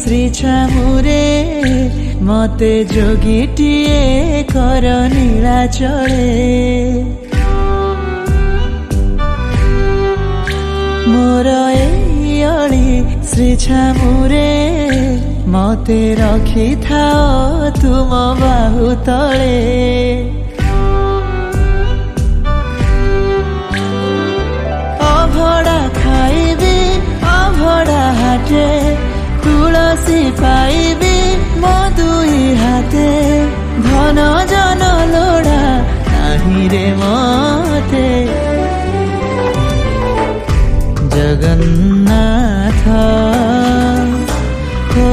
श्री छामुरे मते जोगीटिए कर नीला चले मोर एई श्री छामुरे मते रखी थाओ तुम बाहु तले अभड़ा खाइबी अभड़ा हाटे तुलसी पाइबी मो दुई हाथे धन जन लोड़ा नाही रे मते जगन्नाथ हो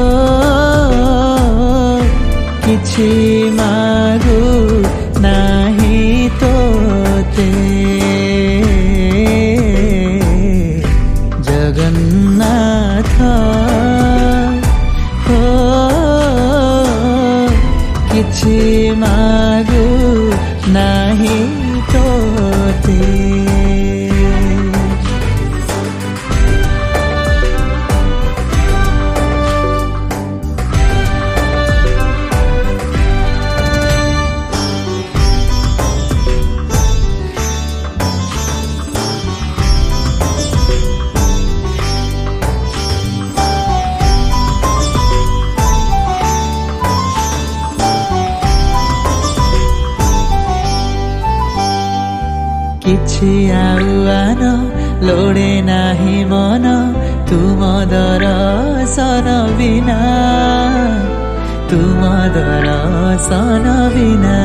किछि मागु नाही तोते जगन्नाथ हो किछि मागु नाही तोते किछि आउआन लोड़े नाही मन तुम दर्शन बिना तुम दर्शन बिना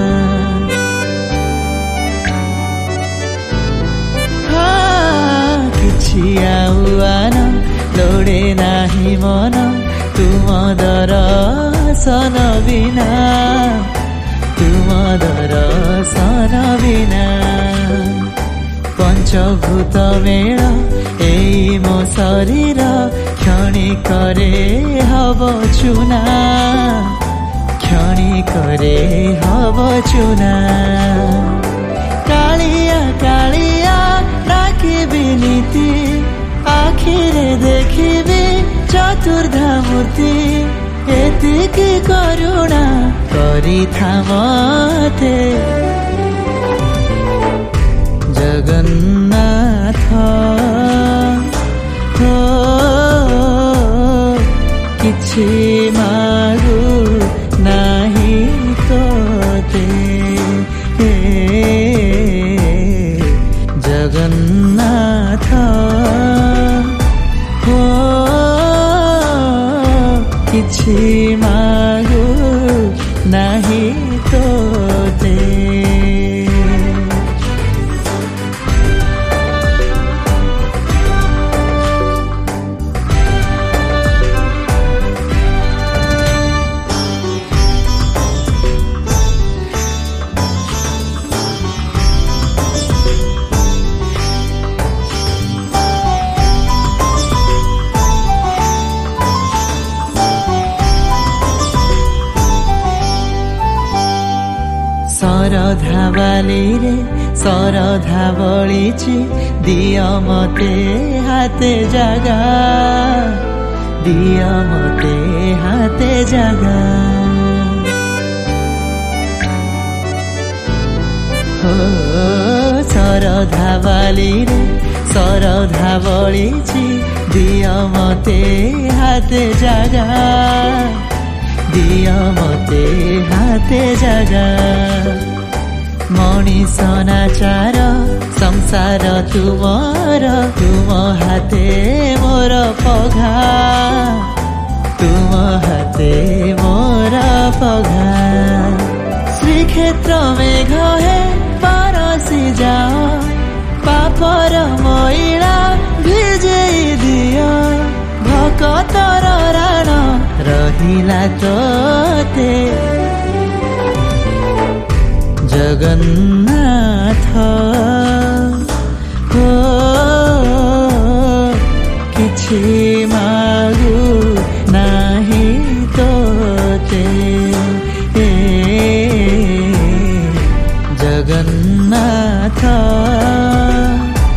किछि आउआन लोड़े नाही मन तुम दर्शन बिना तुम दर्शन बिना पंचभूत मेल एई मो शरीर क्षणी करे हब चुना क्षणी करे हब चुना कालिया कालिया डाकिबी नीति आखिरे देखिबी चतुर्धा मूर्ति एतिकी करुणा करिथा मते जगन्नाथ हो किछि मागु नाही तोते जगन्नाथ हो किछि मागु नाही तोते सरधा बालीरे सरधा बळिछि दिया मते हाते जागा दिया मते हाते जागा हो सरधा बालीरे सरधा बळिछि दिया मते हाते जागा दिया मते हाते जागा मनीष नाचार संसार तुमर तुम हाते मोर पघा तुम हाते मोर पघा श्रीक्षेत्र मेघ हे परसी जाओ पापर मैला भिजेई दियो भकतर राण रहिला तोते जगन्नाथ हो किछि मागु नाही तोते जगन्नाथ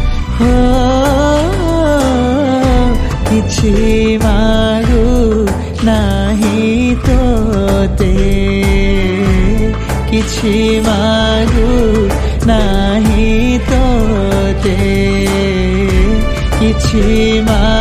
हो किछि मागु मागू नाही तोते किछि